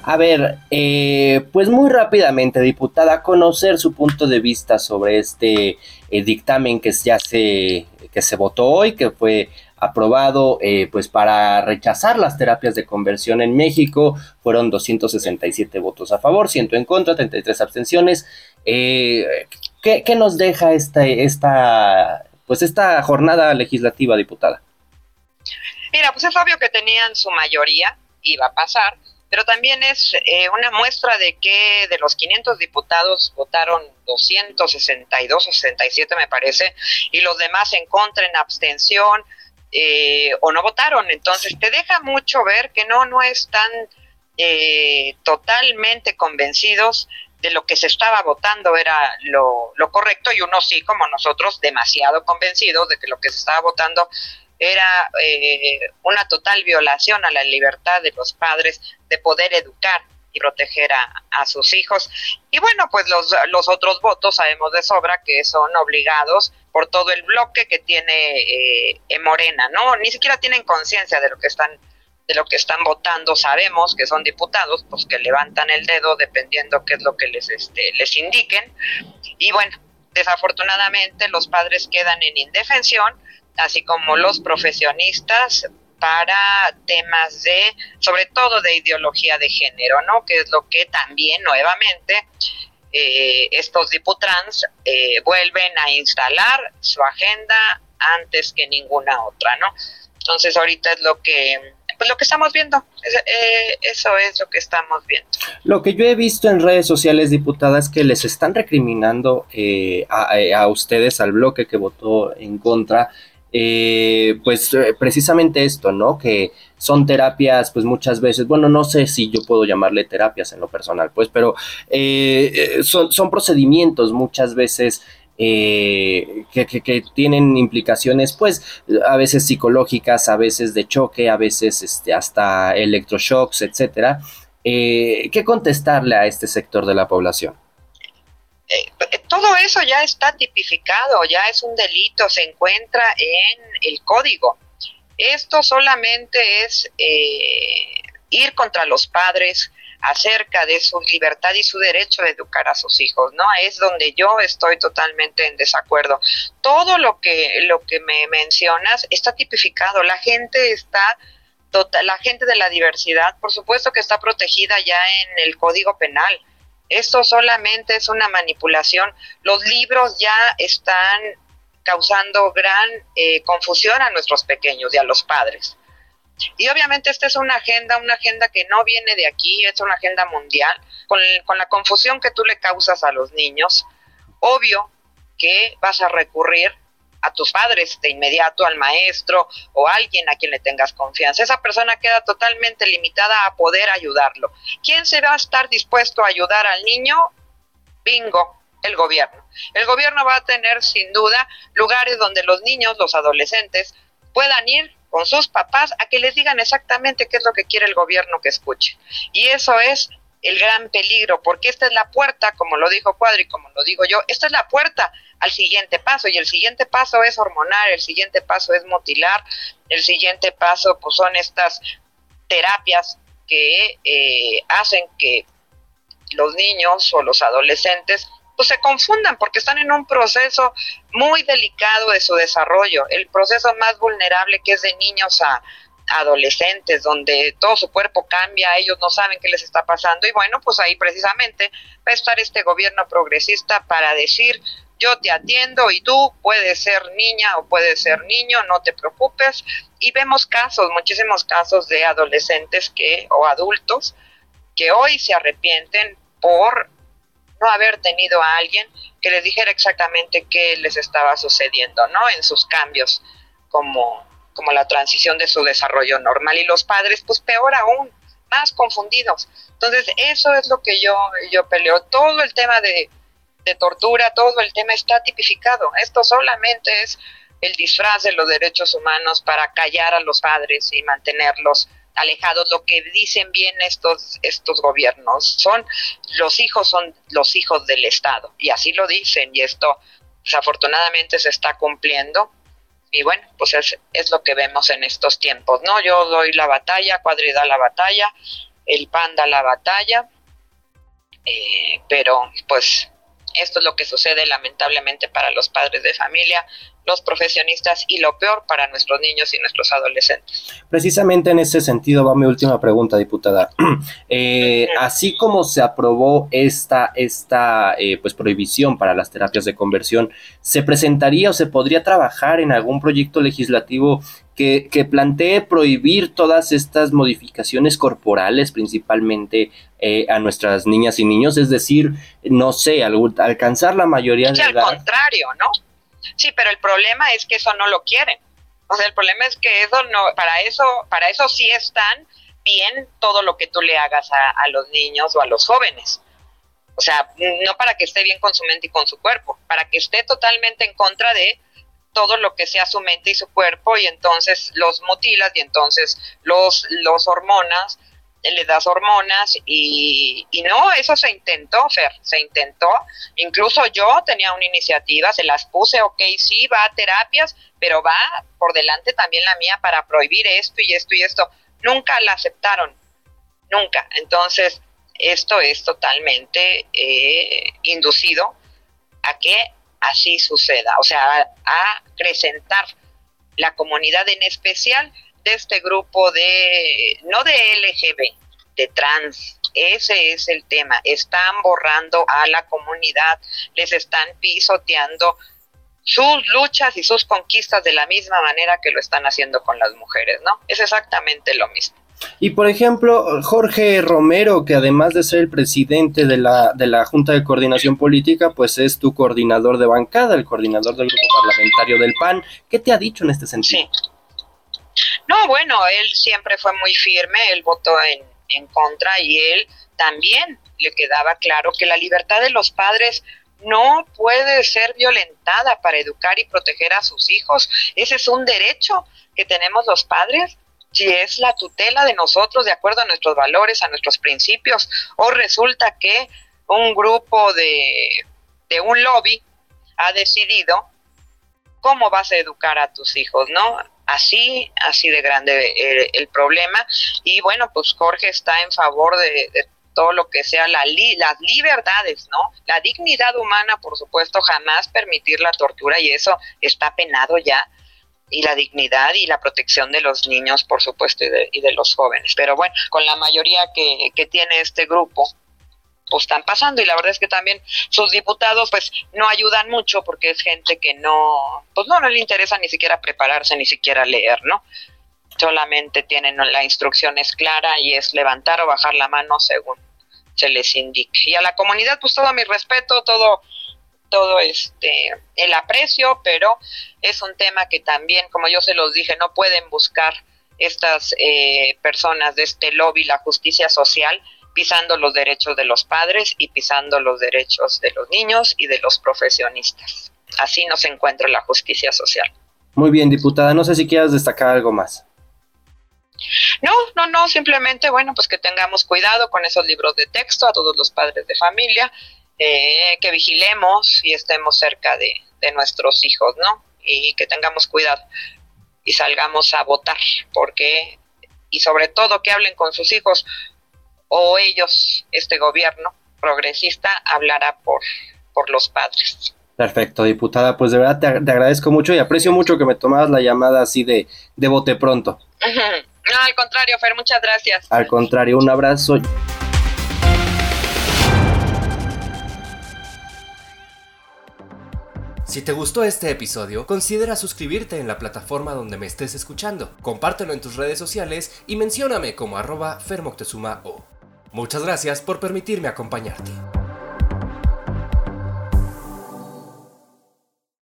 A ver, pues muy rápidamente, diputada, conocer su punto de vista sobre este dictamen que se votó hoy, que fue aprobado pues para rechazar las terapias de conversión en México. Fueron 267 votos a favor, 100 en contra, 33 abstenciones. ¿Qué nos deja pues esta jornada legislativa, diputada? Mira, pues es obvio que tenían su mayoría, iba a pasar, pero también es una muestra de que de los 500 diputados votaron 262 o 67 me parece, y los demás en contra, en abstención, o no votaron. Entonces te deja mucho ver que no están totalmente convencidos de lo que se estaba votando era lo correcto, y unos sí, como nosotros, demasiado convencidos de que lo que se estaba votando era una total violación a la libertad de los padres de poder educar y proteger a sus hijos. Y bueno, pues los otros votos sabemos de sobra que son obligados por todo el bloque que tiene Morena, ¿no? Ni siquiera tienen conciencia de lo que están votando. Sabemos que son diputados, pues que levantan el dedo dependiendo qué es lo que les indiquen. Y bueno, desafortunadamente los padres quedan en indefensión, así como los profesionistas, para temas sobre todo de ideología de género, ¿no? Que es lo que también nuevamente estos diputrans vuelven a instalar su agenda antes que ninguna otra, ¿no? Entonces ahorita es lo que estamos viendo, eso es lo que estamos viendo. Lo que yo he visto en redes sociales, diputada, es que les están recriminando a ustedes, al bloque que votó en contra, precisamente esto, ¿no? Que son terapias, pues muchas veces, bueno, no sé si yo puedo llamarle terapias en lo personal, pues, pero son procedimientos muchas veces que tienen implicaciones, pues, a veces psicológicas, a veces de choque, a veces hasta electroshocks, etcétera. ¿Qué contestarle a este sector de la población? Todo eso ya está tipificado, ya es un delito, se encuentra en el código. Esto solamente es ir contra los padres acerca de su libertad y su derecho de educar a sus hijos, ¿no? Es donde yo estoy totalmente en desacuerdo. Todo lo que me mencionas está tipificado, la gente de la diversidad, por supuesto que está protegida ya en el Código Penal. Esto solamente es una manipulación. Los libros ya están causando gran confusión a nuestros pequeños y a los padres. Y obviamente esta es una agenda que no viene de aquí, es una agenda mundial. Con la confusión que tú le causas a los niños, obvio que vas a recurrir a tus padres de inmediato, al maestro o a alguien a quien le tengas confianza. Esa persona queda totalmente limitada a poder ayudarlo. ¿Quién se va a estar dispuesto a ayudar al niño? Bingo, el gobierno. El gobierno va a tener sin duda lugares donde los niños, los adolescentes, puedan ir con sus papás a que les digan exactamente qué es lo que quiere el gobierno que escuche. Y eso es el gran peligro, porque esta es la puerta, como lo dijo Cuadri, como lo digo yo, esta es la puerta al siguiente paso, y el siguiente paso es hormonal, el siguiente paso es mutilar, el siguiente paso pues son estas terapias que hacen que los niños o los adolescentes pues se confundan, porque están en un proceso muy delicado de su desarrollo, el proceso más vulnerable, que es de niños a adolescentes, donde todo su cuerpo cambia, ellos no saben qué les está pasando, y bueno, pues ahí precisamente va a estar este gobierno progresista para decir: yo te atiendo y tú puedes ser niña o puedes ser niño, no te preocupes. Y vemos casos, muchísimos casos de adolescentes o adultos que hoy se arrepienten por no haber tenido a alguien que les dijera exactamente qué les estaba sucediendo, ¿no? En sus cambios, como la transición de su desarrollo normal. Y los padres, pues peor aún, más confundidos. Entonces, eso es lo que yo peleo. Todo el tema de tortura, todo el tema está tipificado. Esto solamente es el disfraz de los derechos humanos para callar a los padres y mantenerlos alejados. Lo que dicen bien estos gobiernos son los hijos del Estado, y así lo dicen, y esto desafortunadamente se está cumpliendo. Y bueno, pues es lo que vemos en estos tiempos, ¿no? Yo doy la batalla, Cuadri da la batalla, el PAN da la batalla, pero pues esto es lo que sucede lamentablemente para los padres de familia, los profesionistas y lo peor para nuestros niños y nuestros adolescentes. Precisamente en ese sentido va mi última pregunta, diputada. Así como se aprobó esta pues prohibición para las terapias de conversión, ¿se presentaría o se podría trabajar en algún proyecto legislativo que plantee prohibir todas estas modificaciones corporales, principalmente a nuestras niñas y niños? Es decir, no sé, alcanzar la mayoría de edad. Al contrario, ¿no? Sí, pero el problema es que eso no lo quieren. O sea, el problema es que eso no, para eso sí están bien todo lo que tú le hagas a los niños o a los jóvenes. O sea, no para que esté bien con su mente y con su cuerpo, para que esté totalmente en contra de todo lo que sea su mente y su cuerpo, y entonces los mutilas y entonces los hormonas, le das hormonas y no, eso se intentó, Fer, se intentó. Incluso yo tenía una iniciativa, se las puse, ok, sí, va a terapias, pero va por delante también la mía para prohibir esto y esto y esto. Nunca la aceptaron, nunca. Entonces, esto es totalmente inducido a que así suceda, o sea, a acrecentar la comunidad, en especial de este grupo no de LGB, de trans. Ese es el tema. Están borrando a la comunidad, les están pisoteando sus luchas y sus conquistas de la misma manera que lo están haciendo con las mujeres, ¿no? Es exactamente lo mismo. Y por ejemplo, Jorge Romero, que además de ser el presidente de la Junta de Coordinación Política, pues es tu coordinador de bancada, el coordinador del grupo parlamentario del PAN. ¿Qué te ha dicho en este sentido? Sí. No, bueno, él siempre fue muy firme, él votó en contra, y él también le quedaba claro que la libertad de los padres no puede ser violentada para educar y proteger a sus hijos. Ese es un derecho que tenemos los padres, si es la tutela de nosotros de acuerdo a nuestros valores, a nuestros principios, o resulta que un grupo de un lobby ha decidido cómo vas a educar a tus hijos, ¿no? Así de grande el problema. Y bueno, pues Jorge está en favor de todo lo que sea las libertades, ¿no? La dignidad humana, por supuesto, jamás permitir la tortura, y eso está penado ya, y la dignidad y la protección de los niños, por supuesto, y de los jóvenes. Pero bueno, con la mayoría que tiene este grupo, pues están pasando, y la verdad es que también sus diputados pues no ayudan mucho, porque es gente que no le interesa ni siquiera prepararse, ni siquiera leer, ¿no? Solamente tienen la instrucción es clara, y es levantar o bajar la mano según se les indique. Y a la comunidad pues todo mi respeto, todo el aprecio, pero es un tema que también, como yo se los dije, no pueden buscar estas personas de este lobby la justicia social pisando los derechos de los padres y pisando los derechos de los niños y de los profesionistas. Así no se encuentra la justicia social. Muy bien, diputada, no sé si quieras destacar algo más. No, simplemente, bueno, pues que tengamos cuidado con esos libros de texto a todos los padres de familia, que vigilemos y estemos cerca de nuestros hijos, ¿no? Y que tengamos cuidado y salgamos a votar, y sobre todo que hablen con sus hijos, o ellos, este gobierno progresista, hablará por los padres. Perfecto, diputada, pues de verdad te agradezco mucho y aprecio mucho que me tomaras la llamada así de bote pronto. No, al contrario, Fer, muchas gracias. Al contrario, un abrazo. Si te gustó este episodio, considera suscribirte en la plataforma donde me estés escuchando. Compártelo en tus redes sociales y mencióname como @FerMoctezuma O. Muchas gracias por permitirme acompañarte.